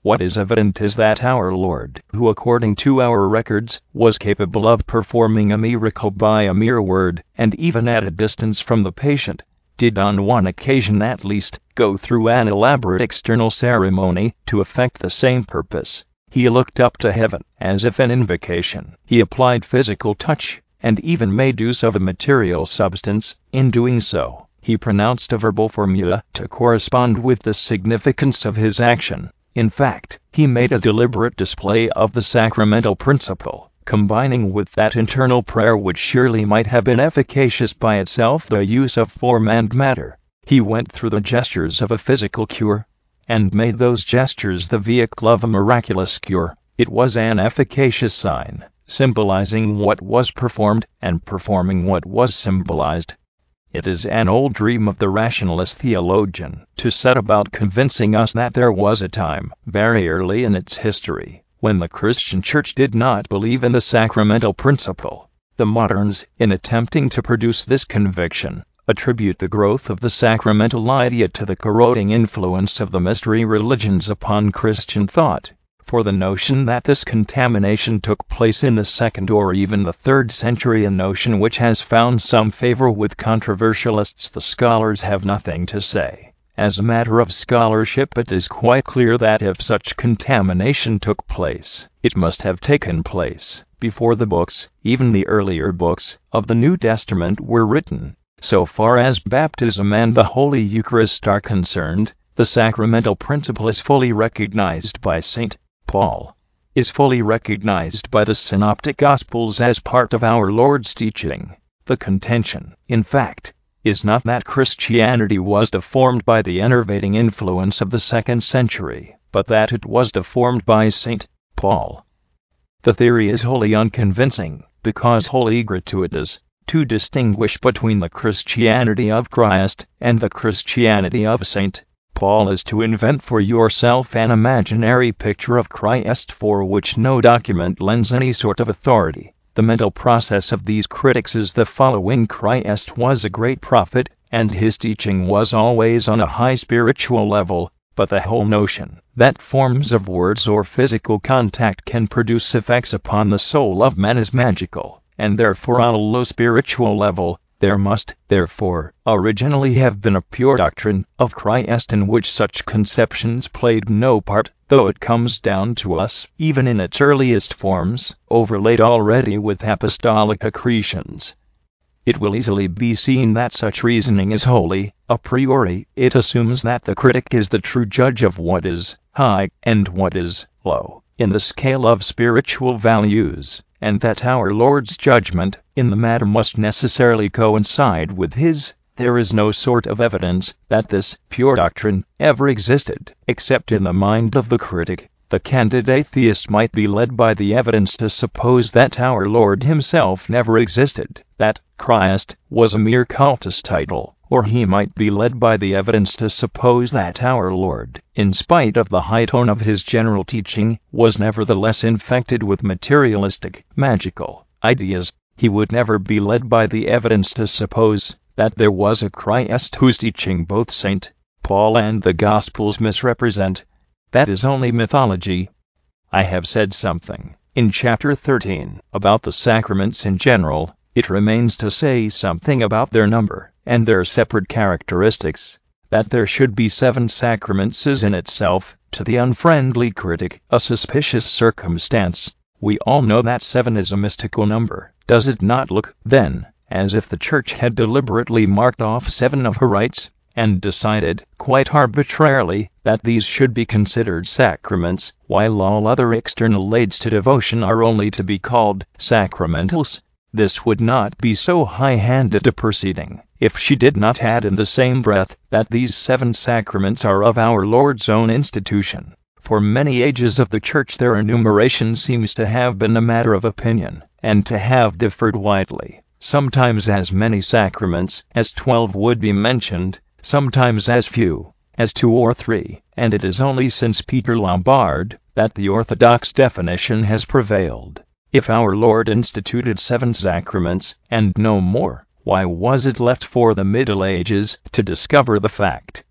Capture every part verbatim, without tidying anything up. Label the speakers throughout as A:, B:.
A: What is evident is that our Lord, who according to our records, was capable of performing a miracle by a mere word, and even at a distance from the patient, did on one occasion at least, go through an elaborate external ceremony to effect the same purpose. He looked up to heaven, as if in invocation. He applied physical touch, and even made use of a material substance. In doing so, he pronounced a verbal formula to correspond with the significance of his action. In fact, he made a deliberate display of the sacramental principle, combining with that internal prayer which surely might have been efficacious by itself the use of form and matter. He went through the gestures of a physical cure, and made those gestures the vehicle of a miraculous cure. It was an efficacious sign, symbolizing what was performed, and performing what was symbolized. It is an old dream of the rationalist theologian to set about convincing us that there was a time, very early in its history, when the Christian Church did not believe in the sacramental principle. The moderns, in attempting to produce this conviction, attribute the growth of the sacramental idea to the corroding influence of the mystery religions upon Christian thought. For the notion that this contamination took place in the second or even the third century, a notion which has found some favor with controversialists, the scholars have nothing to say. As a matter of scholarship, it is quite clear that if such contamination took place, it must have taken place before the books, even the earlier books, of the New Testament were written. So far as baptism and the Holy Eucharist are concerned, the sacramental principle is fully recognized by Saint Paul, is fully recognized by the Synoptic Gospels as part of our Lord's teaching. The contention, in fact, is not that Christianity was deformed by the enervating influence of the second century, but that it was deformed by Saint Paul. The theory is wholly unconvincing, because wholly gratuitous. To distinguish between the Christianity of Christ and the Christianity of Saint Paul is to invent for yourself an imaginary picture of Christ for which no document lends any sort of authority. The mental process of these critics is the following: Christ was a great prophet, and his teaching was always on a high spiritual level, but the whole notion that forms of words or physical contact can produce effects upon the soul of man is magical, and therefore on a low spiritual level. There must, therefore, originally have been a pure doctrine of Christ in which such conceptions played no part, though it comes down to us, even in its earliest forms, overlaid already with apostolic accretions. It will easily be seen that such reasoning is wholly a priori. It assumes that the critic is the true judge of what is high and what is low in the scale of spiritual values, and that our Lord's judgment in the matter must necessarily coincide with his. There is no sort of evidence that this pure doctrine ever existed, except in the mind of the critic. The candid atheist might be led by the evidence to suppose that our Lord himself never existed, that Christ was a mere cultus title, or he might be led by the evidence to suppose that our Lord, in spite of the high tone of his general teaching, was nevertheless infected with materialistic, magical ideas. He would never be led by the evidence to suppose that there was a Christ whose teaching both Saint Paul and the Gospels misrepresent. That is only mythology. I have said something, in chapter thirteen, about the sacraments in general. It remains to say something about their number, and their separate characteristics. That there should be seven sacraments is in itself, to the unfriendly critic, a suspicious circumstance. We all know that seven is a mystical number. Does it not look, then, as if the Church had deliberately marked off seven of her rites, and decided, quite arbitrarily, that these should be considered sacraments, while all other external aids to devotion are only to be called sacramentals? This would not be so high-handed a proceeding, if she did not add in the same breath that these seven sacraments are of our Lord's own institution. For many ages of the Church their enumeration seems to have been a matter of opinion, and to have differed widely. Sometimes as many sacraments as twelve would be mentioned, sometimes as few as two or three, and it is only since Peter Lombard that the orthodox definition has prevailed. If our Lord instituted seven sacraments, and no more, why was it left for the Middle Ages to discover the fact?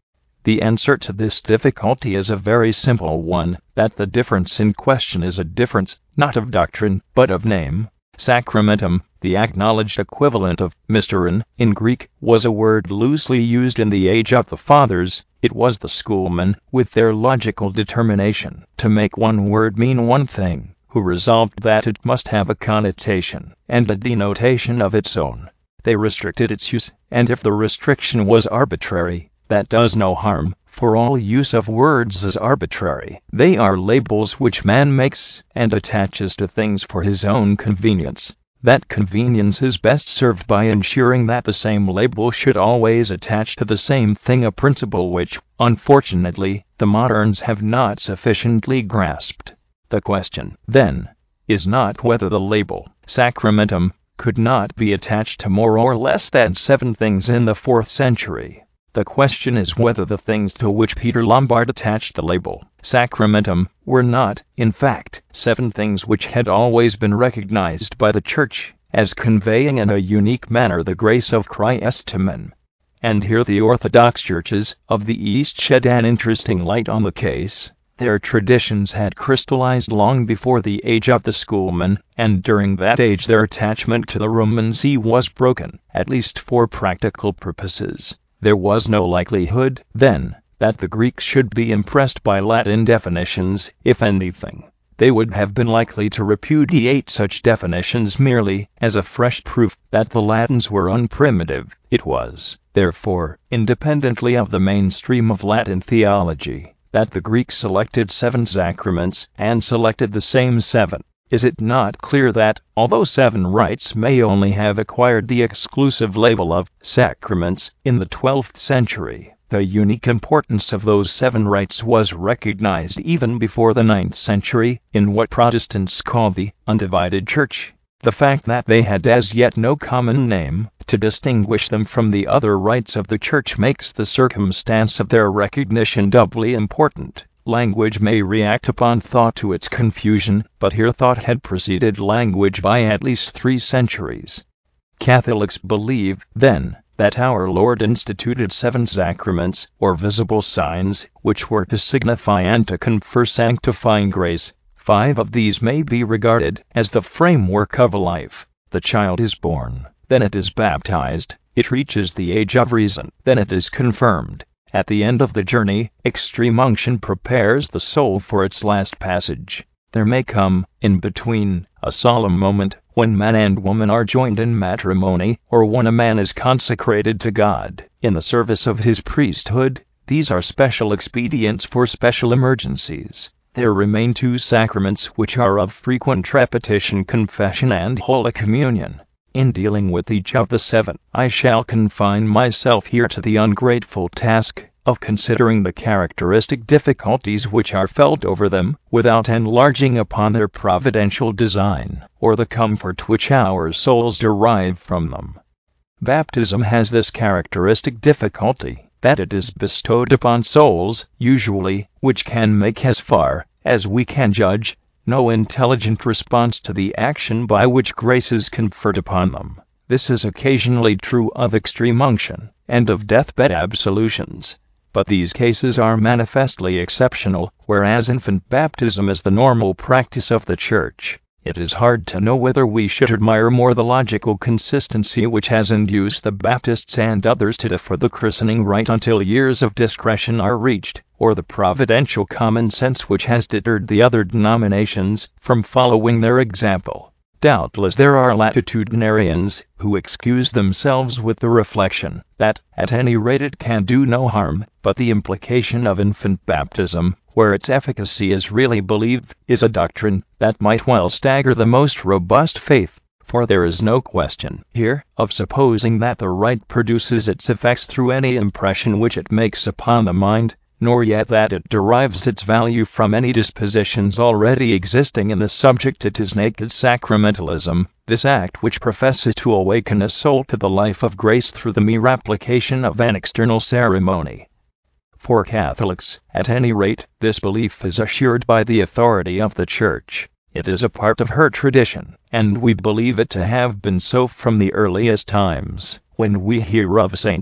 A: The answer to this difficulty is a very simple one, that the difference in question is a difference, not of doctrine, but of name. Sacramentum, the acknowledged equivalent of mysteron in Greek, was a word loosely used in the age of the Fathers. It was the schoolmen, with their logical determination to make one word mean one thing, who resolved that it must have a connotation and a denotation of its own. They restricted its use, and if the restriction was arbitrary, that does no harm, for all use of words is arbitrary. They are labels which man makes and attaches to things for his own convenience. That convenience is best served by ensuring that the same label should always attach to the same thing, a principle which, unfortunately, the moderns have not sufficiently grasped. The question, then, is not whether the label, sacramentum, could not be attached to more or less than seven things in the fourth century. The question is whether the things to which Peter Lombard attached the label, sacramentum, were not, in fact, seven things which had always been recognized by the Church as conveying in a unique manner the grace of Christ to men. And here the Orthodox churches of the East shed an interesting light on the case. Their traditions had crystallized long before the age of the schoolmen, and during that age their attachment to the Roman See was broken, at least for practical purposes. There was no likelihood, then, that the Greeks should be impressed by Latin definitions. If anything, they would have been likely to repudiate such definitions merely as a fresh proof that the Latins were unprimitive. It was, therefore, independently of the mainstream of Latin theology, that the Greeks selected seven sacraments, and selected the same seven. Is it not clear that, although seven rites may only have acquired the exclusive label of sacraments in the twelfth century, the unique importance of those seven rites was recognized even before the ninth century, in what Protestants call the undivided Church? The fact that they had as yet no common name to distinguish them from the other rites of the Church makes the circumstance of their recognition doubly important. Language may react upon thought to its confusion, but here thought had preceded language by at least three centuries. Catholics believe, then, that our Lord instituted seven sacraments, or visible signs, which were to signify and to confer sanctifying grace. Five of these may be regarded as the framework of a life. The child is born, then it is baptized, it reaches the age of reason, then it is confirmed. At the end of the journey, extreme unction prepares the soul for its last passage. There may come, in between, a solemn moment, when man and woman are joined in matrimony, or when a man is consecrated to God, in the service of his priesthood. These are special expedients for special emergencies. There remain two sacraments which are of frequent repetition: confession and Holy Communion. In dealing with each of the seven, I shall confine myself here to the ungrateful task of considering the characteristic difficulties which are felt over them, without enlarging upon their providential design, or the comfort which our souls derive from them. Baptism has this characteristic difficulty, that it is bestowed upon souls, usually, which can make, as far as we can judge, no intelligent response to the action by which grace is conferred upon them. This is occasionally true of extreme unction, and of deathbed absolutions. But these cases are manifestly exceptional, whereas infant baptism is the normal practice of the Church. It is hard to know whether we should admire more the logical consistency which has induced the Baptists and others to defer the christening rite until years of discretion are reached, or the providential common sense which has deterred the other denominations from following their example. Doubtless there are latitudinarians who excuse themselves with the reflection that, at any rate, it can do no harm, but the implication of infant baptism, where its efficacy is really believed, is a doctrine that might well stagger the most robust faith, for there is no question here of supposing that the rite produces its effects through any impression which it makes upon the mind, nor yet that it derives its value from any dispositions already existing in the subject. It is naked sacramentalism, this act which professes to awaken a soul to the life of grace through the mere application of an external ceremony. For Catholics, at any rate, this belief is assured by the authority of the Church. It is a part of her tradition, and we believe it to have been so from the earliest times. When we hear of Saint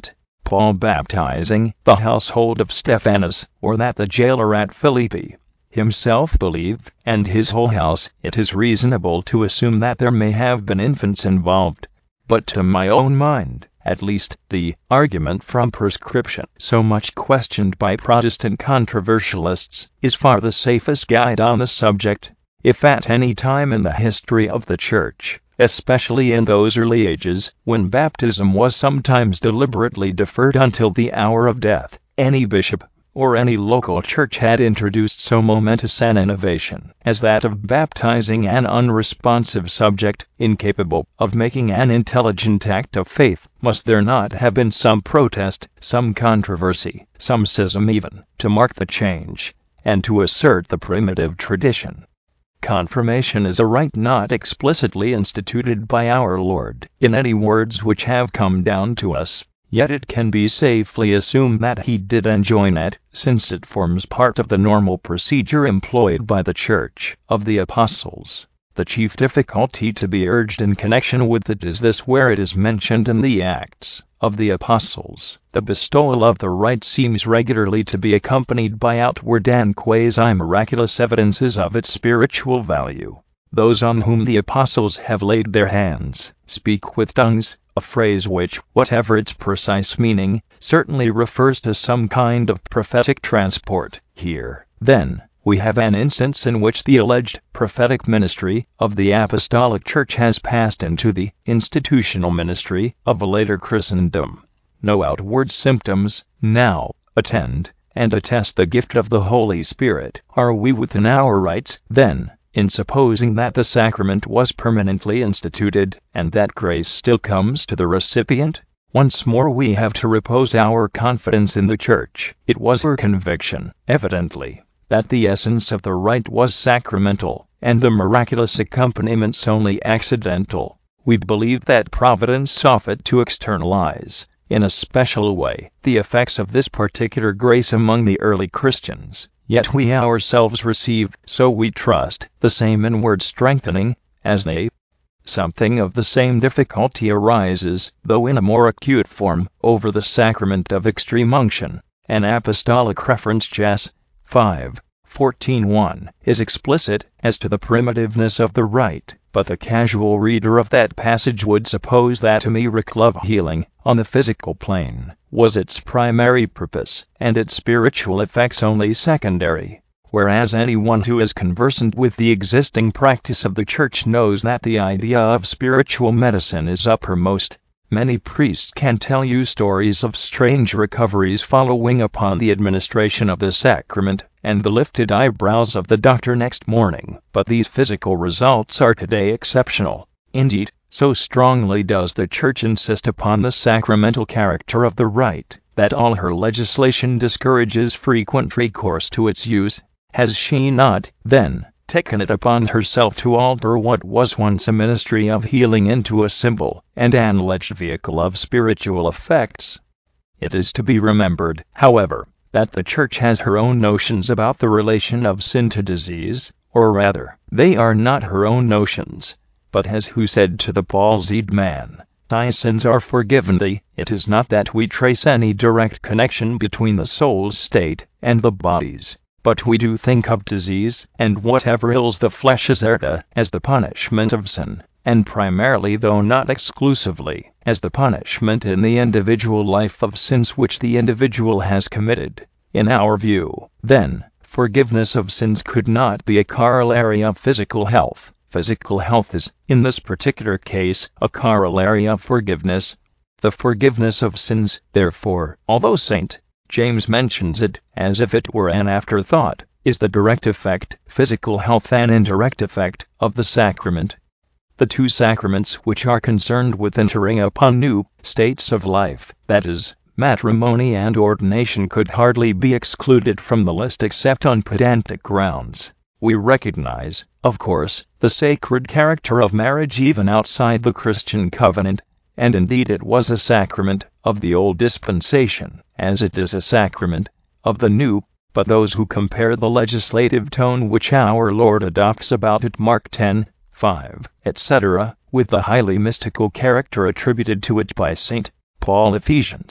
A: Paul baptizing the household of Stephanas, or that the jailer at Philippi himself believed, and his whole house, it is reasonable to assume that there may have been infants involved. But to my own mind, at least, the argument from prescription, so much questioned by Protestant controversialists, is far the safest guide on the subject. If at any time in the history of the Church, especially in those early ages, when baptism was sometimes deliberately deferred until the hour of death, any bishop or any local church had introduced so momentous an innovation as that of baptizing an unresponsive subject, incapable of making an intelligent act of faith, must there not have been some protest, some controversy, some schism even, to mark the change, and to assert the primitive tradition? Confirmation is a rite not explicitly instituted by our Lord in any words which have come down to us, yet it can be safely assumed that he did enjoin it, since it forms part of the normal procedure employed by the Church of the Apostles. The chief difficulty to be urged in connection with it is this: where it is mentioned in the Acts of the Apostles, the bestowal of the rite seems regularly to be accompanied by outward and quasi-miraculous evidences of its spiritual value. Those on whom the apostles have laid their hands speak with tongues, a phrase which, whatever its precise meaning, certainly refers to some kind of prophetic transport. Here, then, we have an instance in which the alleged prophetic ministry of the Apostolic Church has passed into the institutional ministry of a later Christendom. No outward symptoms now attend and attest the gift of the Holy Spirit. Are we within our rights, then, in supposing that the sacrament was permanently instituted, and that grace still comes to the recipient? Once more we have to repose our confidence in the Church. It was her conviction, evidently, that the essence of the rite was sacramental, and the miraculous accompaniments only accidental. We believe that Providence saw fit to externalize, in a special way, the effects of this particular grace among the early Christians. Yet we ourselves receive, so we trust, the same inward strengthening as they. Something of the same difficulty arises, though in a more acute form, over the sacrament of extreme unction. An apostolic reference, Jas. five fourteen one, is explicit as to the primitiveness of the rite, but the casual reader of that passage would suppose that a miracle of healing, on the physical plane, was its primary purpose, and its spiritual effects only secondary, whereas anyone who is conversant with the existing practice of the Church knows that the idea of spiritual medicine is uppermost. Many priests can tell you stories of strange recoveries following upon the administration of the sacrament, and the lifted eyebrows of the doctor next morning, but these physical results are today exceptional. Indeed, so strongly does the Church insist upon the sacramental character of the rite, that all her legislation discourages frequent recourse to its use. Has she not, then, taken it upon herself to alter what was once a ministry of healing into a symbol and an alleged vehicle of spiritual effects? It is to be remembered, however, that the Church has her own notions about the relation of sin to disease, or rather, they are not her own notions, but as who said to the palsied man, "Thy sins are forgiven thee." It is not that we trace any direct connection between the soul's state and the body's, but we do think of disease, and whatever ills the flesh is heir to, as the punishment of sin, and primarily, though not exclusively, as the punishment in the individual life of sins which the individual has committed. In our view, then, forgiveness of sins could not be a corollary of physical health. Physical health is, in this particular case, a corollary of forgiveness. The forgiveness of sins, therefore, although Saint James mentions it as if it were an afterthought, is the direct effect, physical health an indirect effect, of the sacrament. The two sacraments which are concerned with entering upon new states of life, that is, matrimony and ordination, could hardly be excluded from the list except on pedantic grounds. We recognize, of course, the sacred character of marriage even outside the Christian covenant, and indeed it was a sacrament of the old dispensation, as it is a sacrament of the new, but those who compare the legislative tone which our Lord adopts about it, Mark ten five, et cetera, with the highly mystical character attributed to it by Saint Paul, Ephesians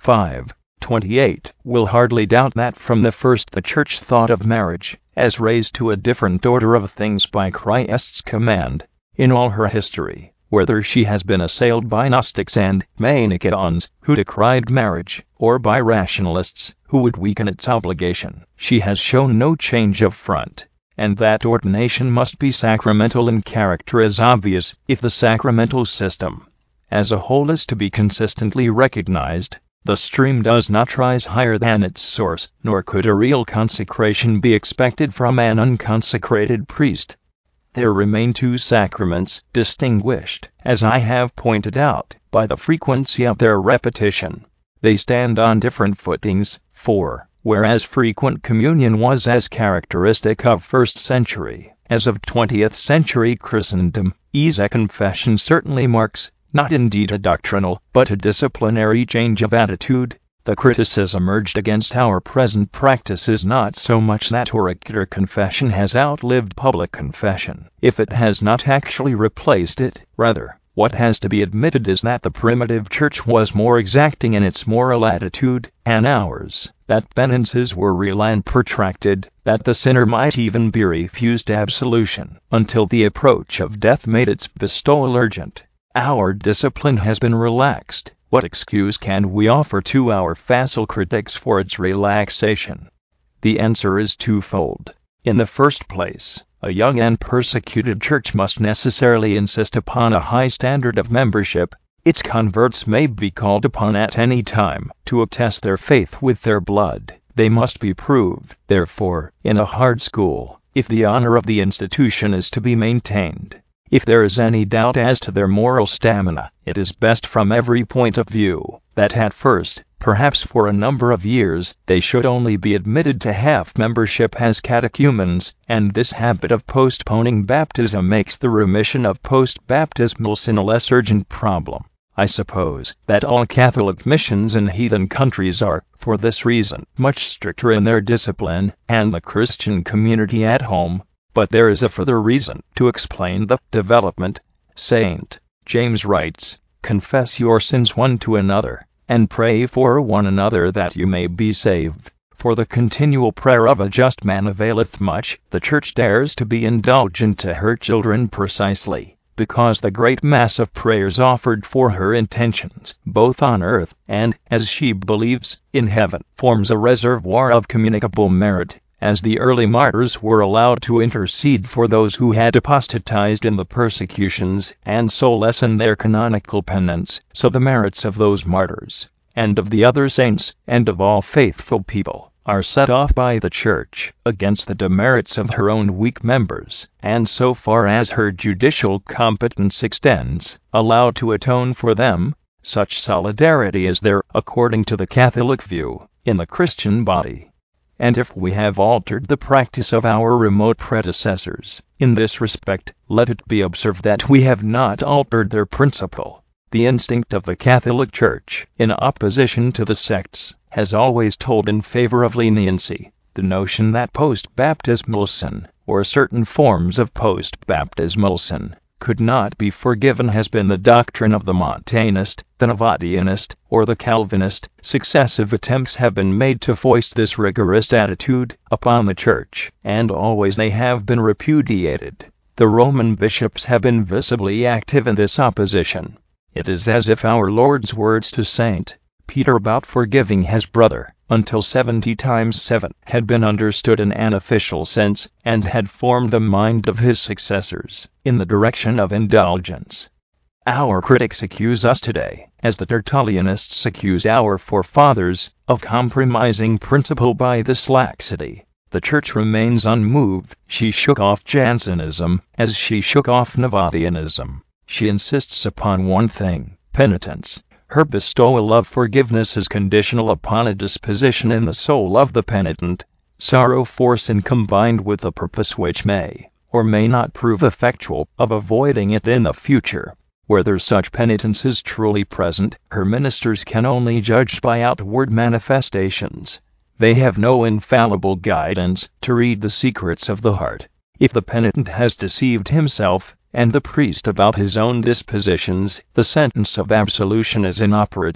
A: five twenty-eight will hardly doubt that from the first the Church thought of marriage as raised to a different order of things by Christ's command. In all her history, whether she has been assailed by Gnostics and Manichaeans, who decried marriage, or by rationalists, who would weaken its obligation, she has shown no change of front. And that ordination must be sacramental in character is obvious, if the sacramental system as a whole is to be consistently recognized. The stream does not rise higher than its source, nor could a real consecration be expected from an unconsecrated priest. There remain two sacraments, distinguished, as I have pointed out, by the frequency of their repetition. They stand on different footings, for, whereas frequent communion was as characteristic of first century as of twentieth century Christendom, ease confession certainly marks, not indeed a doctrinal, but a disciplinary change of attitude. The criticism urged against our present practice is not so much that auricular confession has outlived public confession, if it has not actually replaced it. Rather, what has to be admitted is that the primitive Church was more exacting in its moral attitude than ours, that penances were real and protracted, that the sinner might even be refused absolution, until the approach of death made its bestowal urgent. Our discipline has been relaxed. What excuse can we offer to our facile critics for its relaxation? The answer is twofold. In the first place, a young and persecuted church must necessarily insist upon a high standard of membership. Its converts may be called upon at any time to attest their faith with their blood. They must be proved, therefore, in a hard school, if the honor of the institution is to be maintained. If there is any doubt as to their moral stamina, it is best from every point of view that at first, perhaps for a number of years, they should only be admitted to half membership as catechumens, and this habit of postponing baptism makes the remission of post-baptismal sin a less urgent problem. I suppose that all Catholic missions in heathen countries are, for this reason, much stricter in their discipline, and the Christian community at home. But there is a further reason to explain the development. Saint James writes, "Confess your sins one to another, and pray for one another that you may be saved. For the continual prayer of a just man availeth much." The Church dares to be indulgent to her children precisely because the great mass of prayers offered for her intentions, both on earth and, as she believes, in heaven, forms a reservoir of communicable merit. As the early martyrs were allowed to intercede for those who had apostatized in the persecutions, and so lessen their canonical penance, so the merits of those martyrs, and of the other saints, and of all faithful people, are set off by the Church against the demerits of her own weak members, and so far as her judicial competence extends, allowed to atone for them. Such solidarity is there, according to the Catholic view, in the Christian body. And if we have altered the practice of our remote predecessors in this respect, let it be observed that we have not altered their principle. The instinct of the Catholic Church, in opposition to the sects, has always told in favor of leniency. The notion that post-baptismal sin, or certain forms of post-baptismal sin, could not be forgiven has been the doctrine of the Montanist, the Novatianist, or the Calvinist. Successive attempts have been made to foist this rigorous attitude upon the Church, and always they have been repudiated. The Roman bishops have been visibly active in this opposition. It is as if our Lord's words to Saint Peter about forgiving his brother, until seventy times seven, had been understood in an official sense, and had formed the mind of his successors, in the direction of indulgence. Our critics accuse us today, as the Tertullianists accuse our forefathers, of compromising principle by this laxity. The Church remains unmoved. She shook off Jansenism, as she shook off Novatianism. She insists upon one thing, penitence. Her bestowal of forgiveness is conditional upon a disposition in the soul of the penitent, sorrow for sin combined with a purpose which may, or may not prove effectual, of avoiding it in the future. Whether such penitence is truly present, her ministers can only judge by outward manifestations. They have no infallible guidance to read the secrets of the heart. If the penitent has deceived himself, and the priest about his own dispositions, the sentence of absolution is inoperative.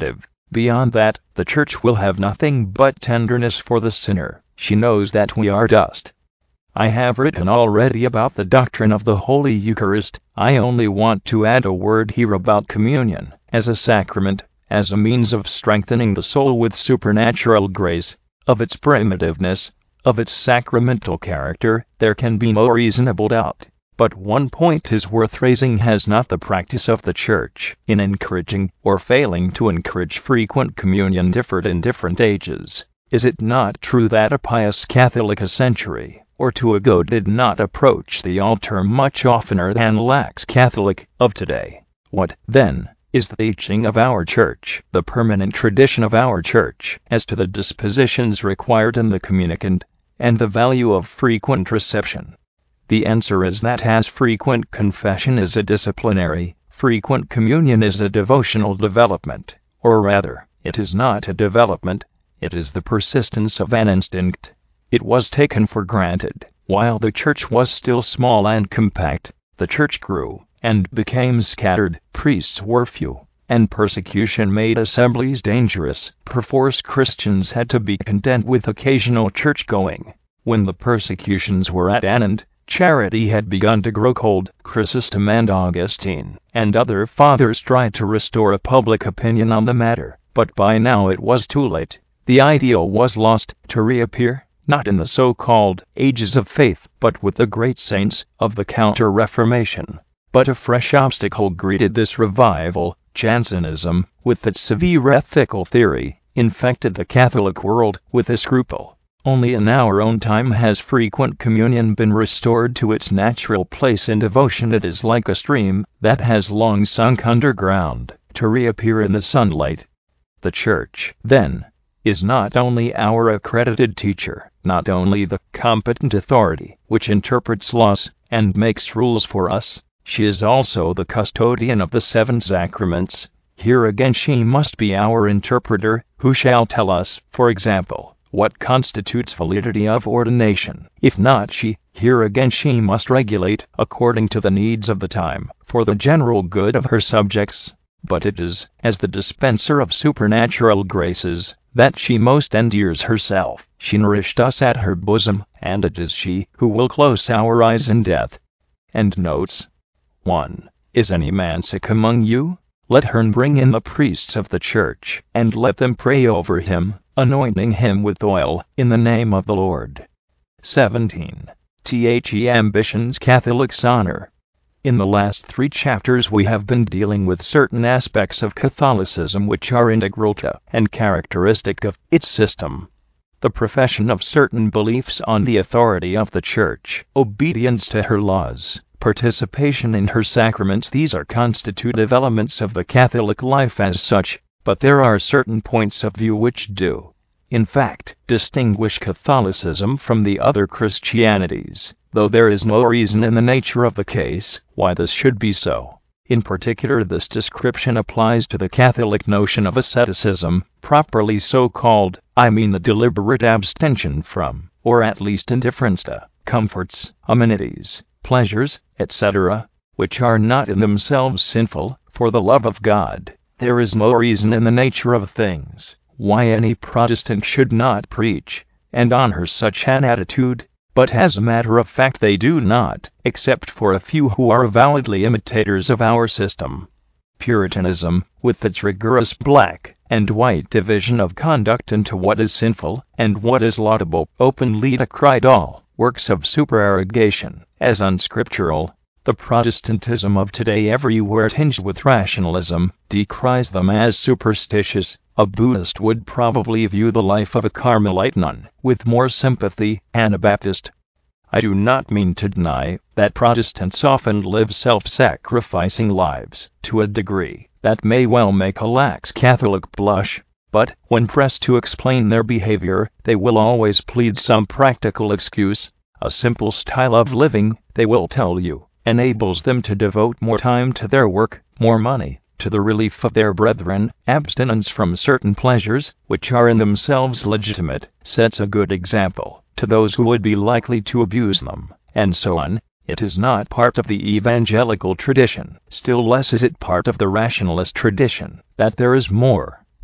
A: Beyond that, the Church will have nothing but tenderness for the sinner. She knows that we are dust. I have written already about the doctrine of the Holy Eucharist. I only want to add a word here about communion, as a sacrament, as a means of strengthening the soul with supernatural grace. Of its primitiveness, of its sacramental character, there can be no reasonable doubt. But one point is worth raising: has not the practice of the Church, in encouraging or failing to encourage frequent communion, differed in different ages? Is it not true that a pious Catholic a century or two ago did not approach the altar much oftener than lax Catholic of today? What, then, is the teaching of our Church, the permanent tradition of our Church, as to the dispositions required in the communicant, and the value of frequent reception? The answer is that as frequent confession is a disciplinary, frequent communion is a devotional development, or rather, it is not a development, it is the persistence of an instinct. It was taken for granted, while the Church was still small and compact. The Church grew, and became scattered, priests were few, and persecution made assemblies dangerous. Perforce Christians had to be content with occasional church-going. When the persecutions were at an end, charity had begun to grow cold. Chrysostom and Augustine, and other fathers tried to restore a public opinion on the matter, but by now it was too late. The ideal was lost, to reappear, not in the so-called ages of faith, but with the great saints of the Counter-Reformation. But a fresh obstacle greeted this revival. Jansenism, with its severe ethical theory, infected the Catholic world with a scruple. Only in our own time has frequent communion been restored to its natural place in devotion. It is like a stream that has long sunk underground, to reappear in the sunlight. The Church, then, is not only our accredited teacher, not only the competent authority which interprets laws and makes rules for us, she is also the custodian of the seven sacraments. Here again she must be our interpreter, who shall tell us, for example, what constitutes validity of ordination. If not she, here again she must regulate, according to the needs of the time, for the general good of her subjects. But it is, as the dispenser of supernatural graces, that she most endears herself. She nourished us at her bosom, and it is she who will close our eyes in death. End notes. one. Is any man sick among you? Let her bring in the priests of the Church, and let them pray over him, anointing him with oil, in the name of the Lord. seventeen. The ambitions Catholics honor. In the last three chapters we have been dealing with certain aspects of Catholicism which are integral to and characteristic of its system. The profession of certain beliefs on the authority of the Church, obedience to her laws, participation in her sacraments, these are constitutive elements of the Catholic life as such, but there are certain points of view which do, in fact, distinguish Catholicism from the other Christianities, though there is no reason in the nature of the case why this should be so. In particular, this description applies to the Catholic notion of asceticism, properly so called, I mean the deliberate abstention from, or at least indifference to, comforts, amenities, pleasures, et cetera, which are not in themselves sinful, for the love of God. There is no reason in the nature of things why any Protestant should not preach and honor such an attitude, but as a matter of fact they do not, except for a few who are avowedly imitators of our system. Puritanism, with its rigorous black and white division of conduct into what is sinful and what is laudable, openly decried all works of supererogation as unscriptural. The Protestantism of today, everywhere tinged with rationalism, decries them as superstitious. A Buddhist would probably view the life of a Carmelite nun with more sympathy than a Baptist. I do not mean to deny that Protestants often live self-sacrificing lives to a degree that may well make a lax Catholic blush, but when pressed to explain their behavior, they will always plead some practical excuse. A simple style of living, they will tell you, enables them to devote more time to their work, more money to the relief of their brethren. Abstinence from certain pleasures, which are in themselves legitimate, sets a good example to those who would be likely to abuse them, and so on. It is not part of the evangelical tradition, still less is it part of the rationalist tradition, that there is more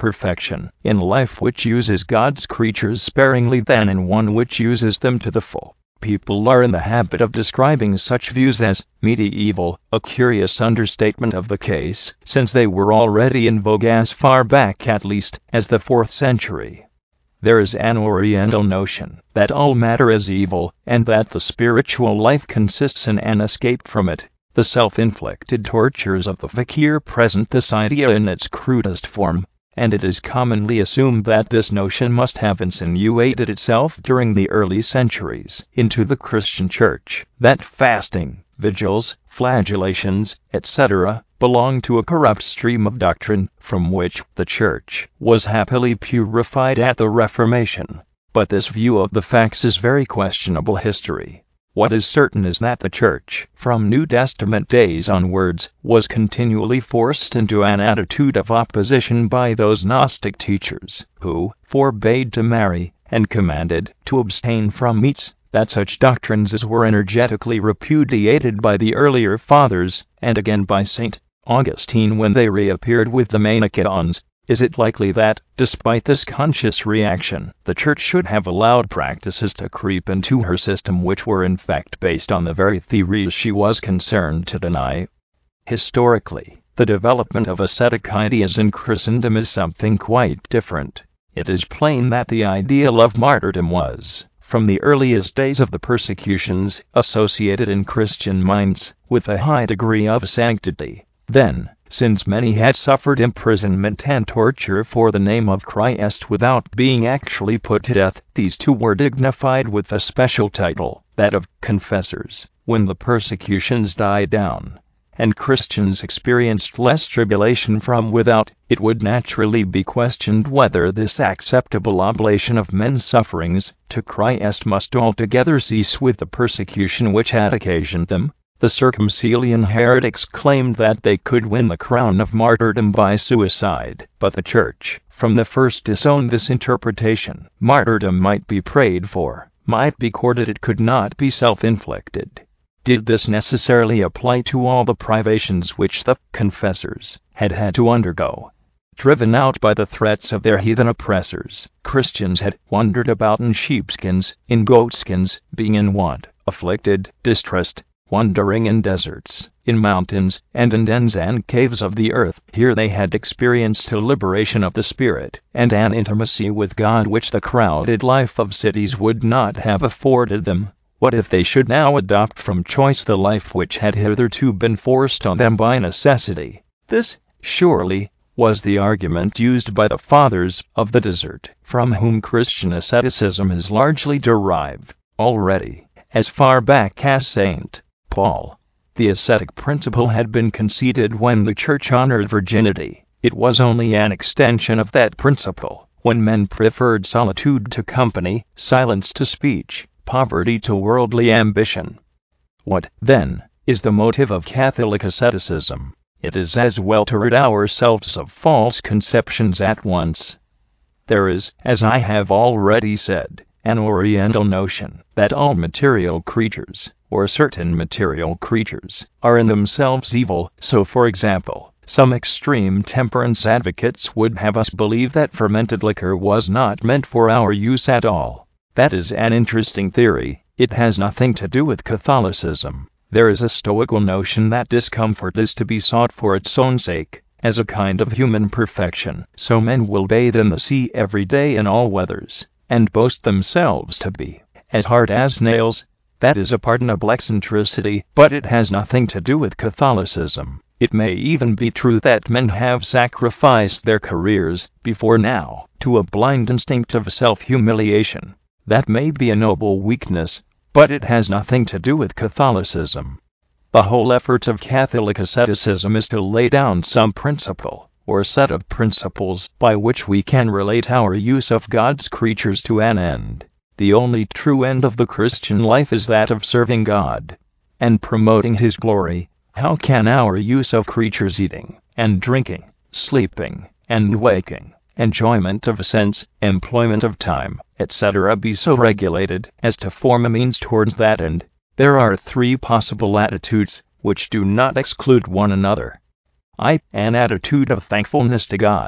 A: perfection in life which uses God's creatures sparingly than in one which uses them to the full. People are in the habit of describing such views as medieval, a curious understatement of the case, since they were already in vogue as far back at least as the fourth century. There is an Oriental notion that all matter is evil, and that the spiritual life consists in an escape from it. The self-inflicted tortures of the fakir present this idea in its crudest form, and it is commonly assumed that this notion must have insinuated itself during the early centuries into the Christian Church, that fasting, vigils, flagellations, et cetera, belong to a corrupt stream of doctrine, from which the Church was happily purified at the Reformation. But this view of the facts is very questionable history. What is certain is that the Church, from New Testament days onwards, was continually forced into an attitude of opposition by those Gnostic teachers, who forbade to marry, and commanded to abstain from meats, that such doctrines as were energetically repudiated by the earlier Fathers, and again by Saint Augustine when they reappeared with the Manichaeans. Is it likely that, despite this conscious reaction, the Church should have allowed practices to creep into her system which were in fact based on the very theories she was concerned to deny? Historically, the development of ascetic ideas in Christendom is something quite different. It is plain that the ideal of martyrdom was, from the earliest days of the persecutions, associated in Christian minds with a high degree of sanctity. Then, since many had suffered imprisonment and torture for the name of Christ without being actually put to death, these two were dignified with a special title, that of confessors. When the persecutions died down, and Christians experienced less tribulation from without, it would naturally be questioned whether this acceptable oblation of men's sufferings to Christ must altogether cease with the persecution which had occasioned them. The Circumcillian heretics claimed that they could win the crown of martyrdom by suicide, but the Church, from the first, disowned this interpretation. Martyrdom might be prayed for, might be courted, it could not be self-inflicted. Did this necessarily apply to all the privations which the confessors had had to undergo? Driven out by the threats of their heathen oppressors, Christians had wandered about in sheepskins, in goatskins, being in want, afflicted, distressed, wandering in deserts, in mountains, and in dens and caves of the earth. Here they had experienced a liberation of the spirit, and an intimacy with God which the crowded life of cities would not have afforded them. What if they should now adopt from choice the life which had hitherto been forced on them by necessity? This, surely, was the argument used by the Fathers of the Desert, from whom Christian asceticism is largely derived. Already, as far back as Saint Paul, the ascetic principle had been conceded when the Church honored virginity. It was only an extension of that principle when men preferred solitude to company, silence to speech, poverty to worldly ambition. What, then, is the motive of Catholic asceticism? It is as well to rid ourselves of false conceptions at once. There is, as I have already said, an Oriental notion that all material creatures, or certain material creatures, are in themselves evil. So, for example, some extreme temperance advocates would have us believe that fermented liquor was not meant for our use at all. That is an interesting theory. It has nothing to do with Catholicism. There is a Stoical notion that discomfort is to be sought for its own sake, as a kind of human perfection. So men will bathe in the sea every day in all weathers, and boast themselves to be as hard as nails. That is a pardonable eccentricity, but it has nothing to do with Catholicism. It may even be true that men have sacrificed their careers, before now, to a blind instinct of self-humiliation. That may be a noble weakness, but it has nothing to do with Catholicism. The whole effort of Catholic asceticism is to lay down some principle, or set of principles, by which we can relate our use of God's creatures to an end. The only true end of the Christian life is that of serving God and promoting His glory. How can our use of creatures eating and drinking, sleeping and waking, enjoyment of sense, employment of time, et cetera be so regulated as to form a means towards that end? There are three possible attitudes, which do not exclude one another. I. An attitude of thankfulness to God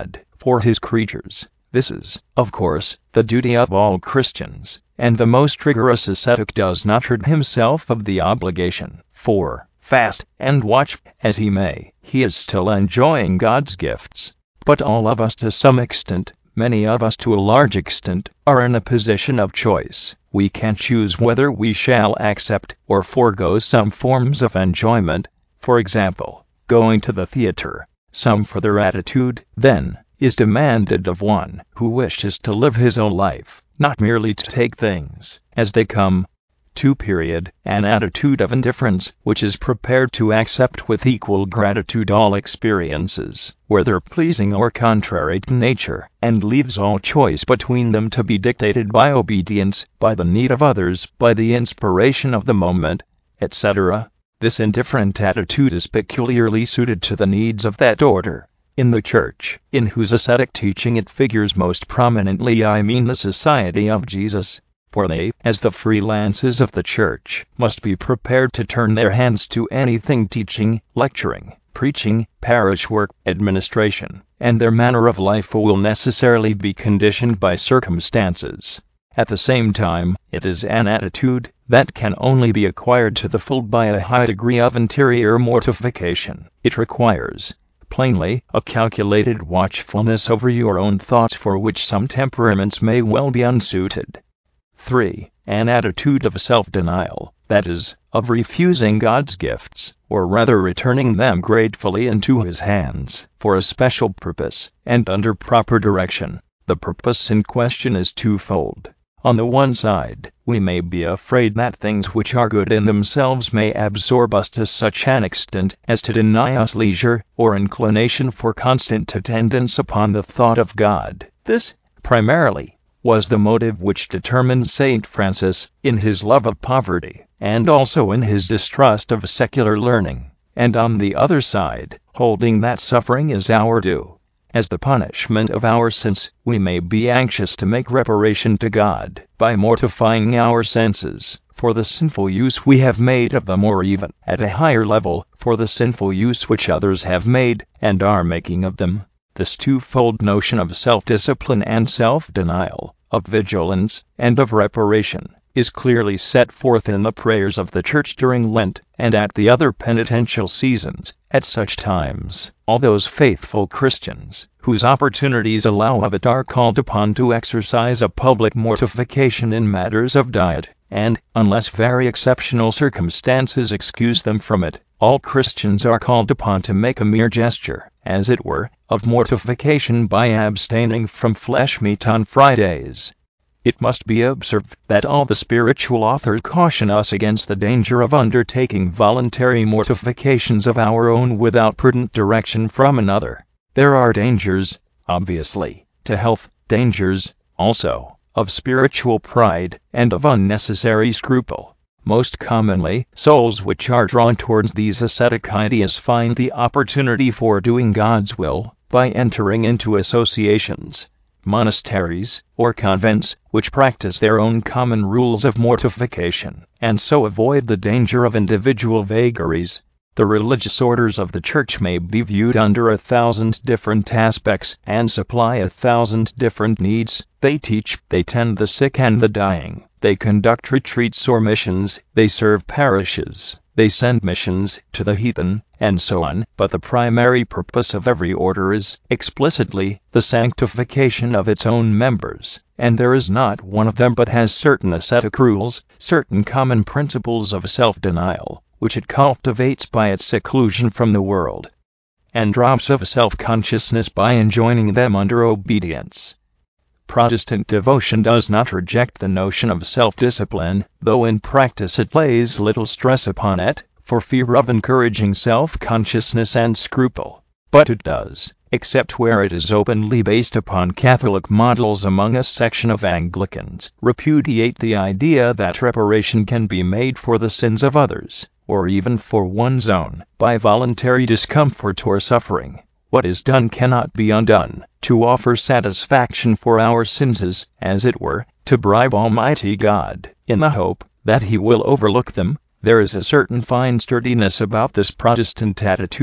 A: for his creatures. This is, of course, the duty of all Christians, and the most rigorous ascetic does not rid himself of the obligation, for, fast and watch as he may, he is still enjoying God's gifts. But all of us to some extent, many of us to a large extent, are in a position of choice. We can choose whether we shall accept or forego some forms of enjoyment, for example, going to the theater. Some further attitude, then, is demanded of one who wishes to live his own life, not merely to take things as they come. two. Period. An attitude of indifference, which is prepared to accept with equal gratitude all experiences, whether pleasing or contrary to nature, and leaves all choice between them to be dictated by obedience, by the need of others, by the inspiration of the moment, et cetera. This indifferent attitude is peculiarly suited to the needs of that order in the Church, in whose ascetic teaching it figures most prominently, I mean the Society of Jesus. For they, as the freelances of the Church, must be prepared to turn their hands to anything teaching, lecturing, preaching, parish work, administration, and their manner of life will necessarily be conditioned by circumstances. At the same time, it is an attitude that can only be acquired to the full by a high degree of interior mortification. It requires, plainly, a calculated watchfulness over your own thoughts for which some temperaments may well be unsuited. three. An attitude of self-denial, that is, of refusing God's gifts, or rather returning them gratefully into His hands, for a special purpose, and under proper direction. The purpose in question is twofold. On the one side, we may be afraid that things which are good in themselves may absorb us to such an extent as to deny us leisure or inclination for constant attendance upon the thought of God. This, primarily, was the motive which determined Saint Francis, in his love of poverty, and also in his distrust of secular learning, and on the other side, holding that suffering is our due, as the punishment of our sins, we may be anxious to make reparation to God, by mortifying our senses, for the sinful use we have made of them, or even, at a higher level, for the sinful use which others have made, and are making of them. This twofold notion of self-discipline and self-denial, of vigilance, and of reparation, is clearly set forth in the prayers of the Church during Lent, and at the other penitential seasons. At such times, all those faithful Christians, whose opportunities allow of it, are called upon to exercise a public mortification in matters of diet, and, unless very exceptional circumstances excuse them from it, all Christians are called upon to make a mere gesture, as it were, of mortification by abstaining from flesh meat on Fridays. It must be observed that all the spiritual authors caution us against the danger of undertaking voluntary mortifications of our own without prudent direction from another. There are dangers, obviously, to health, dangers, also, of spiritual pride, and of unnecessary scruple. Most commonly, souls which are drawn towards these ascetic ideas find the opportunity for doing God's will by entering into associations, monasteries, or convents, which practice their own common rules of mortification, and so avoid the danger of individual vagaries. The religious orders of the Church may be viewed under a thousand different aspects, and supply a thousand different needs. They teach, they tend the sick and the dying, they conduct retreats or missions, they serve parishes, they send missions to the heathen, and so on. But the primary purpose of every order is, explicitly, the sanctification of its own members, and there is not one of them but has certain ascetic rules, certain common principles of self-denial, which it cultivates by its seclusion from the world, and drops of self-consciousness by enjoining them under obedience. Protestant devotion does not reject the notion of self-discipline, though in practice it lays little stress upon it, for fear of encouraging self-consciousness and scruple. But it does, except where it is openly based upon Catholic models. Among a section of Anglicans, repudiate the idea that reparation can be made for the sins of others, or even for one's own, by voluntary discomfort or suffering. What is done cannot be undone. To offer satisfaction for our sins is, as it were, to bribe Almighty God, in the hope that He will overlook them. There is a certain fine sturdiness about this Protestant attitude,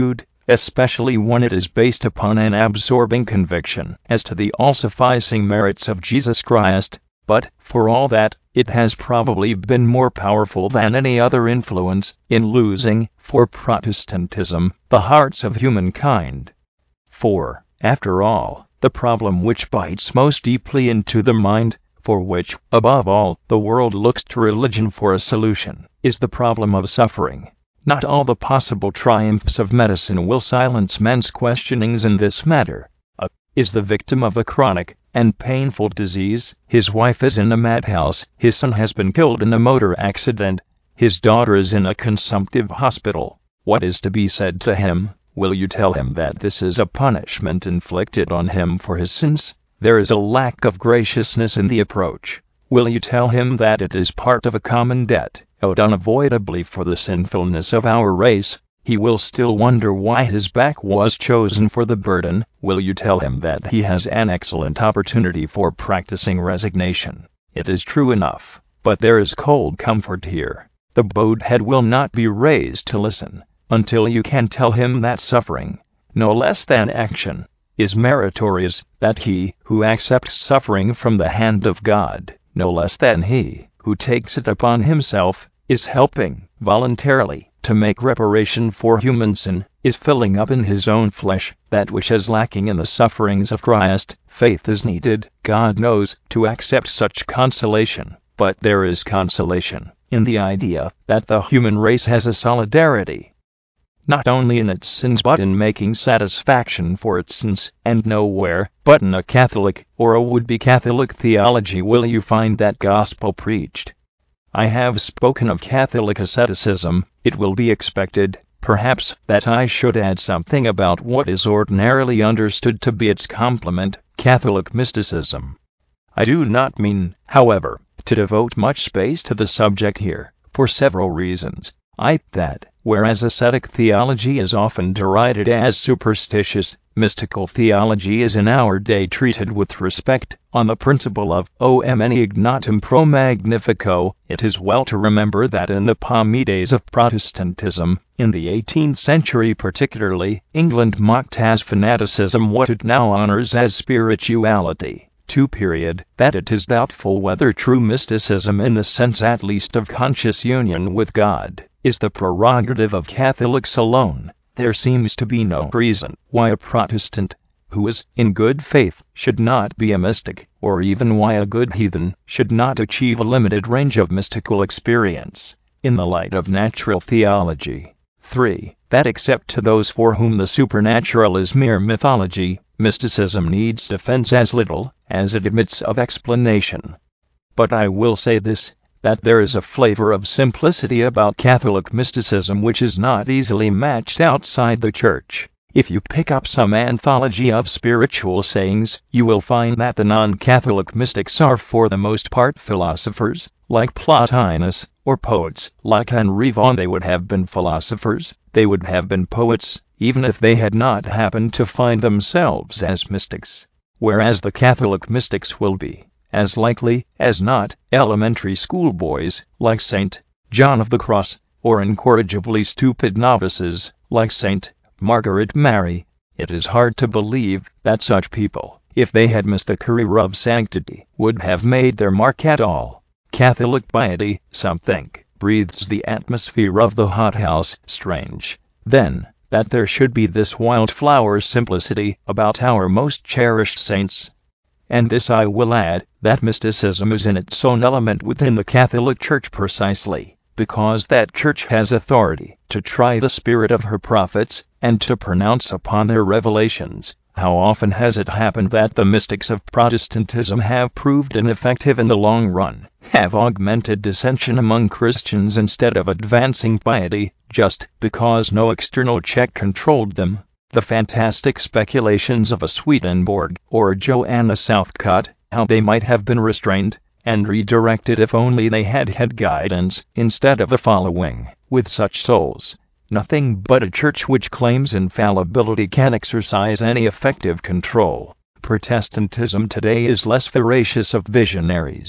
A: especially when it is based upon an absorbing conviction as to the all-sufficing merits of Jesus Christ. But, for all that, it has probably been more powerful than any other influence in losing, for Protestantism, the hearts of humankind. For, after all, the problem which bites most deeply into the mind, for which, above all, the world looks to religion for a solution, is the problem of suffering. Not all the possible triumphs of medicine will silence men's questionings in this matter. A is the victim of a chronic and painful disease, his wife is in a madhouse, his son has been killed in a motor accident, his daughter is in a consumptive hospital. What is to be said to him? Will you tell him that this is a punishment inflicted on him for his sins? There is a lack of graciousness in the approach. Will you tell him that it is part of a common debt, owed unavoidably for the sinfulness of our race? He will still wonder why his back was chosen for the burden. Will you tell him that he has an excellent opportunity for practicing resignation? It is true enough, but there is cold comfort here. The bowed head will not be raised to listen, until you can tell him that suffering, no less than action, is meritorious, that he who accepts suffering from the hand of God, no less than he who takes it upon himself, is helping, voluntarily, to make reparation for human sin, is filling up in his own flesh that which is lacking in the sufferings of Christ. Faith is needed, God knows, to accept such consolation, but there is consolation in the idea that the human race has a solidarity, not only in its sins but in making satisfaction for its sins, and nowhere but in a Catholic or a would-be Catholic theology will you find that gospel preached. I have spoken of Catholic asceticism. It will be expected, perhaps, that I should add something about what is ordinarily understood to be its complement, Catholic mysticism. I do not mean, however, to devote much space to the subject here, for several reasons. I that, whereas ascetic theology is often derided as superstitious, mystical theology is in our day treated with respect, on the principle of O mene ignatum pro magnifico. It is well to remember that in the palmy days of Protestantism, in the eighteenth century particularly, England mocked as fanaticism what it now honors as spirituality. two Period, that it is doubtful whether true mysticism in the sense at least of conscious union with God, is the prerogative of Catholics alone. There seems to be no reason why a Protestant, who is in good faith, should not be a mystic, or even why a good heathen should not achieve a limited range of mystical experience, in the light of natural theology. three That except to those for whom the supernatural is mere mythology, mysticism needs defense as little as it admits of explanation. But I will say this, that there is a flavor of simplicity about Catholic mysticism which is not easily matched outside the Church. If you pick up some anthology of spiritual sayings, you will find that the non-Catholic mystics are for the most part philosophers, like Plotinus, or poets, like Henry Vaughan. They would have been philosophers, they would have been poets, even if they had not happened to find themselves as mystics. Whereas the Catholic mystics will be, as likely as not, elementary schoolboys, like Saint John of the Cross, or incorrigibly stupid novices, like Saint Margaret Mary. It is hard to believe that such people, if they had missed the career of sanctity, would have made their mark at all. Catholic piety, some think, breathes the atmosphere of the hothouse. Strange, then, that there should be this wildflower simplicity about our most cherished saints. And this I will add, that mysticism is in its own element within the Catholic Church precisely because that Church has authority to try the spirit of her prophets, and to pronounce upon their revelations. How often has it happened that the mystics of Protestantism have proved ineffective in the long run, have augmented dissension among Christians instead of advancing piety, just because no external check controlled them? The fantastic speculations of a Swedenborg or a Joanna Southcott, how they might have been restrained and redirected if only they had had guidance instead of a following. With such souls, nothing but a church which claims infallibility can exercise any effective control. Protestantism today is less voracious of visionaries.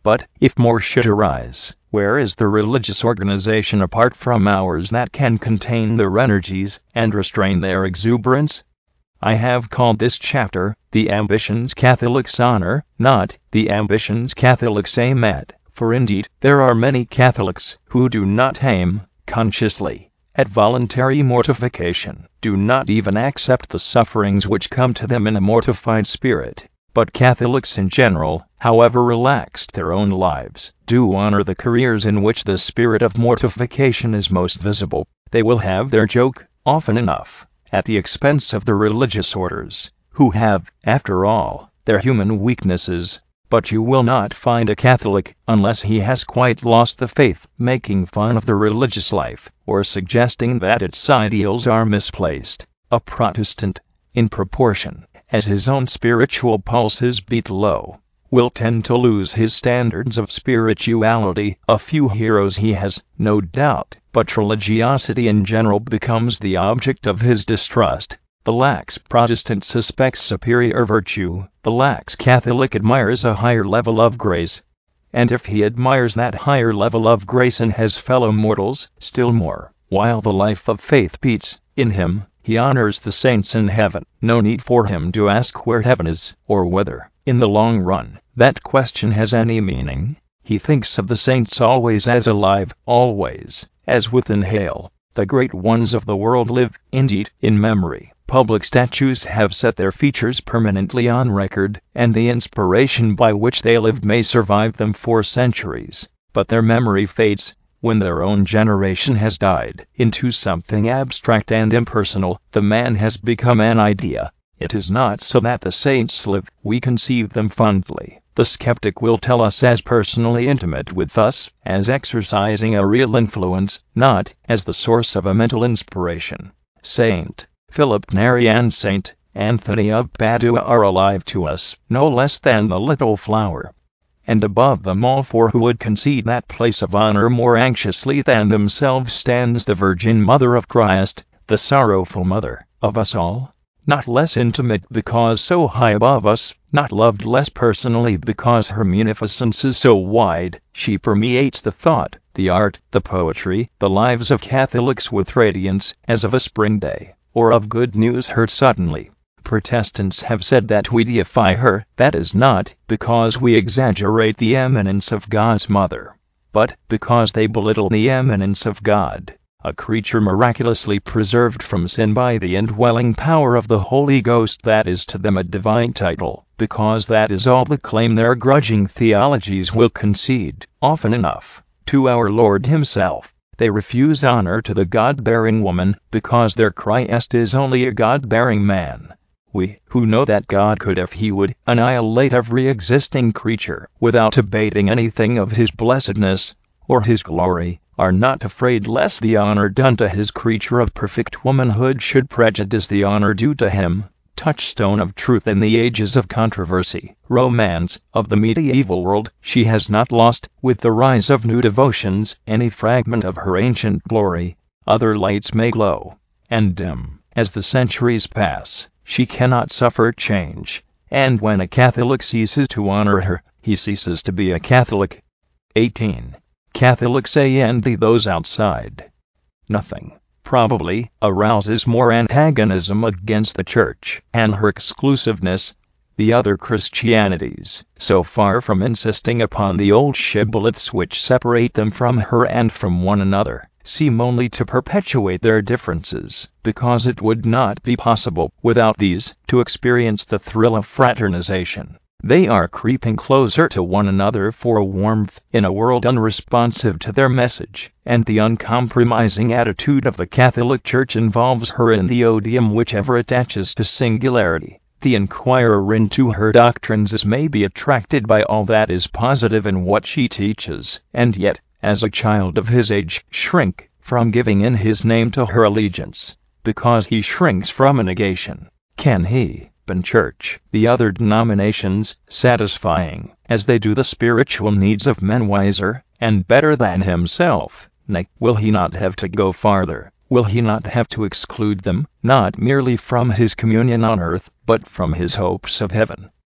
A: But, if more should arise, where is the religious organization apart from ours that can contain their energies and restrain their exuberance? I have called this chapter, The Ambitions Catholics Honor, not, The Ambitions Catholics Aim At, for indeed, there are many Catholics who do not aim, consciously, at voluntary mortification, do not even accept the sufferings which come to them in a mortified spirit. But Catholics in general, however relaxed their own lives, do honor the careers in which the spirit of mortification is most visible. They will have their joke, often enough, at the expense of the religious orders, who have, after all, their human weaknesses. But you will not find a Catholic, unless he has quite lost the faith, making fun of the religious life, or suggesting that its ideals are misplaced. A Protestant, in proportion as his own spiritual pulses beat low, will tend to lose his standards of spirituality. A few heroes he has, no doubt, but religiosity in general becomes the object of his distrust. The lax Protestant suspects superior virtue, the lax Catholic admires a higher level of grace. And if he admires that higher level of grace in his fellow mortals, still more, while the life of faith beats in him, he honors the saints in heaven. No need for him to ask where heaven is, or whether, in the long run, that question has any meaning. He thinks of the saints always as alive, always, as within hail. The great ones of the world live, indeed, in memory. Public statues have set their features permanently on record, and the inspiration by which they lived may survive them for centuries. But their memory fades when their own generation has died into something abstract and impersonal. The man has become an idea. It is not so that the saints live. We conceive them fondly. The skeptic will tell us as personally intimate with us, as exercising a real influence, not as the source of a mental inspiration. Saint Philip Neri and Saint Anthony of Padua are alive to us, no less than the little flower. And above them all, for who would concede that place of honor more anxiously than themselves, stands the Virgin Mother of Christ, the sorrowful mother of us all. Not less intimate because so high above us, not loved less personally because her munificence is so wide. She permeates the thought, the art, the poetry, the lives of Catholics with radiance, as of a spring day, or of good news heard suddenly. Protestants have said that we deify her. That is not because we exaggerate the eminence of God's mother, but because they belittle the eminence of God, a creature miraculously preserved from sin by the indwelling power of the Holy Ghost. That is to them a divine title, because that is all the claim their grudging theologies will concede. Often enough, to our Lord himself, they refuse honor to the God-bearing woman, because their Christ is only a God-bearing man. We, who know that God could, if he would, annihilate every existing creature, without abating anything of his blessedness, or his glory, are not afraid lest the honor done to his creature of perfect womanhood should prejudice the honor due to him. Touchstone of truth in the ages of controversy, romance, of the medieval world, she has not lost, with the rise of new devotions, any fragment of her ancient glory. Other lights may glow and dim as the centuries pass. She cannot suffer change, and when a Catholic ceases to honor her, he ceases to be a Catholic. eighteen. Catholics and those outside. Nothing, probably, arouses more antagonism against the Church and her exclusiveness. The other Christianities, so far from insisting upon the old shibboleths which separate them from her and from one another, seem only to perpetuate their differences, because it would not be possible, without these, to experience the thrill of fraternization. They are creeping closer to one another for warmth in a world unresponsive to their message, and the uncompromising attitude of the Catholic Church involves her in the odium which ever attaches to singularity. The inquirer into her doctrines is maybe attracted by all that is positive in what she teaches, and yet, as a child of his age, shrink from giving in his name to her allegiance, because he shrinks from a negation. Can he, in church, the other denominations, satisfying, as they do, the spiritual needs of men wiser and better than himself? Nay, will he not have to go farther? Will he not have to exclude them, not merely from his communion on earth, but from his hopes of heaven?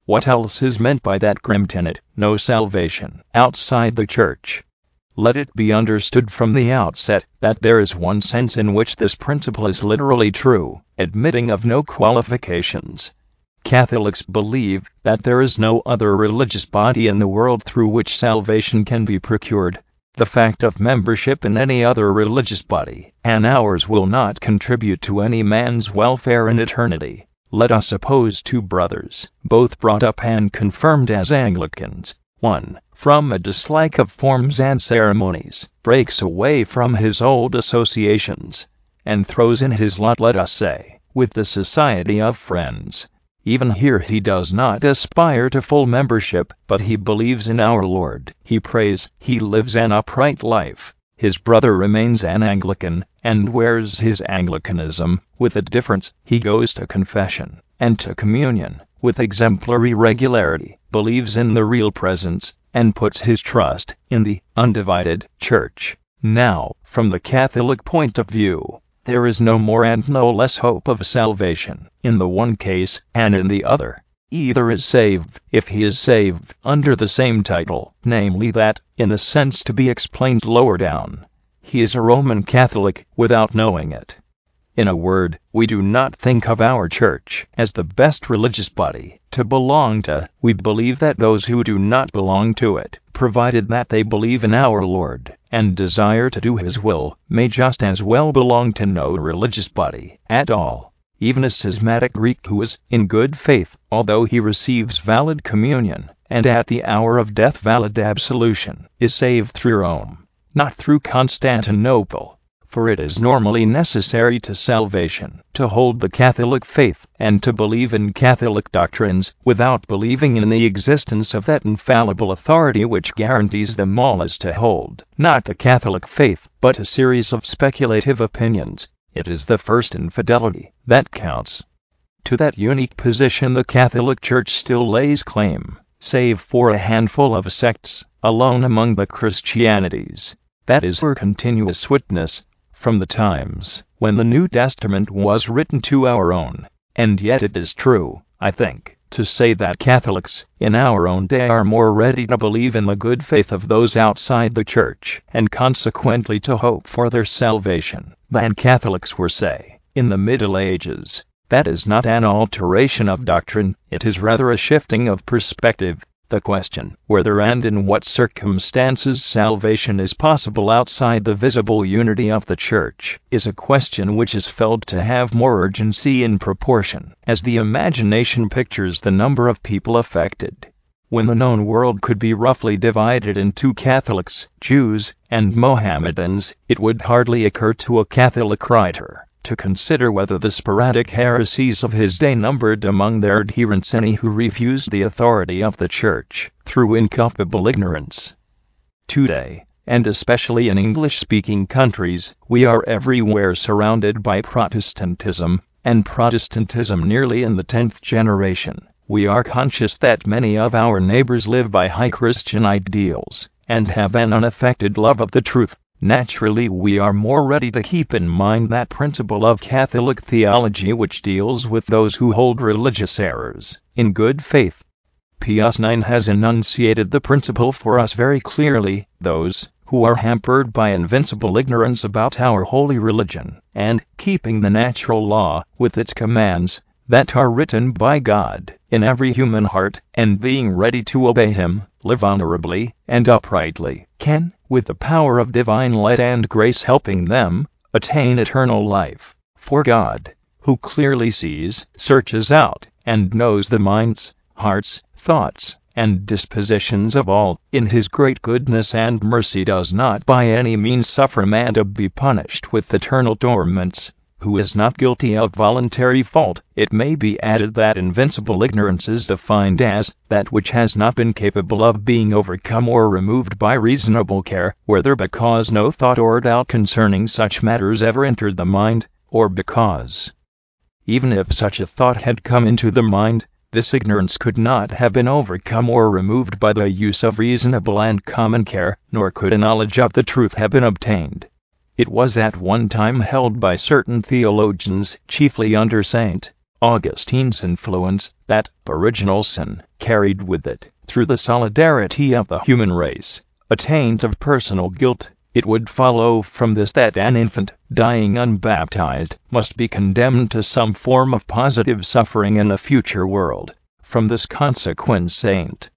A: What else is meant by that grim tenet, no salvation outside the Church? Let it be understood from the outset that there is one sense in which this principle is literally true, admitting of no qualifications. Catholics believe that there is no other religious body in the world through which salvation can be procured. The fact of membership in any other religious body, and ours, will not contribute to any man's welfare in eternity. Let us suppose two brothers, both brought up and confirmed as Anglicans. One, from a dislike of forms and ceremonies, breaks away from his old associations, and throws in his lot, let us say, with the Society of Friends. Even here he does not aspire to full membership, but he believes in our Lord, he prays, he lives an upright life. His brother remains an Anglican, and wears his Anglicanism, with a difference: he goes to confession, and to communion, with exemplary regularity, believes in the real presence, and puts his trust in the undivided Church. Now, from the Catholic point of view, there is no more and no less hope of salvation in the one case and in the other. Either is saved, if he is saved, under the same title, namely that, in the sense to be explained lower down, he is a Roman Catholic without knowing it. In a word, we do not think of our Church as the best religious body to belong to. We believe that those who do not belong to it, provided that they believe in our Lord and desire to do his will, may just as well belong to no religious body at all. Even a schismatic Greek who is, in good faith, although he receives valid communion, and at the hour of death valid absolution, is saved through Rome, not through Constantinople. For it is normally necessary to salvation to hold the Catholic faith and to believe in Catholic doctrines without believing in the existence of that infallible authority which guarantees them all, is to hold not the Catholic faith, but a series of speculative opinions. It is the first infidelity that counts. To that unique position the Catholic Church still lays claim, save for a handful of sects, alone among the Christianities. That is her continuous witness, from the times when the New Testament was written to our own. And yet it is true, I think, to say that Catholics in our own day are more ready to believe in the good faith of those outside the Church, and consequently to hope for their salvation, than Catholics were, say, in the Middle Ages. That is not an alteration of doctrine, it is rather a shifting of perspective. The question whether and in what circumstances salvation is possible outside the visible unity of the Church is a question which is felt to have more urgency in proportion as the imagination pictures the number of people affected. When the known world could be roughly divided into Catholics, Jews, and Mohammedans, it would hardly occur to a Catholic writer to consider whether the sporadic heresies of his day numbered among their adherents any who refused the authority of the Church through inculpable ignorance. Today, and especially in English-speaking countries, we are everywhere surrounded by Protestantism, and Protestantism nearly in the tenth generation. We are conscious that many of our neighbors live by high Christian ideals, and have an unaffected love of the truth. Naturally, we are more ready to keep in mind that principle of Catholic theology which deals with those who hold religious errors in good faith. Pius the ninth has enunciated the principle for us very clearly: those who are hampered by invincible ignorance about our holy religion, and, keeping the natural law, with its commands, that are written by God in every human heart, and being ready to obey him, live honorably and uprightly, can, with the power of divine light and grace helping them, attain eternal life. For God, who clearly sees, searches out, and knows the minds, hearts, thoughts, and dispositions of all, in his great goodness and mercy does not by any means suffer man to be punished with eternal torments, who is not guilty of voluntary fault. It may be added that invincible ignorance is defined as that which has not been capable of being overcome or removed by reasonable care, whether because no thought or doubt concerning such matters ever entered the mind, or because, even if such a thought had come into the mind, this ignorance could not have been overcome or removed by the use of reasonable and common care, nor could a knowledge of the truth have been obtained. It was at one time held by certain theologians, chiefly under Saint Augustine's influence, that original sin, carried with it, through the solidarity of the human race, a taint of personal guilt. It would follow from this that an infant, dying unbaptized, must be condemned to some form of positive suffering in a future world. From this consequence Saint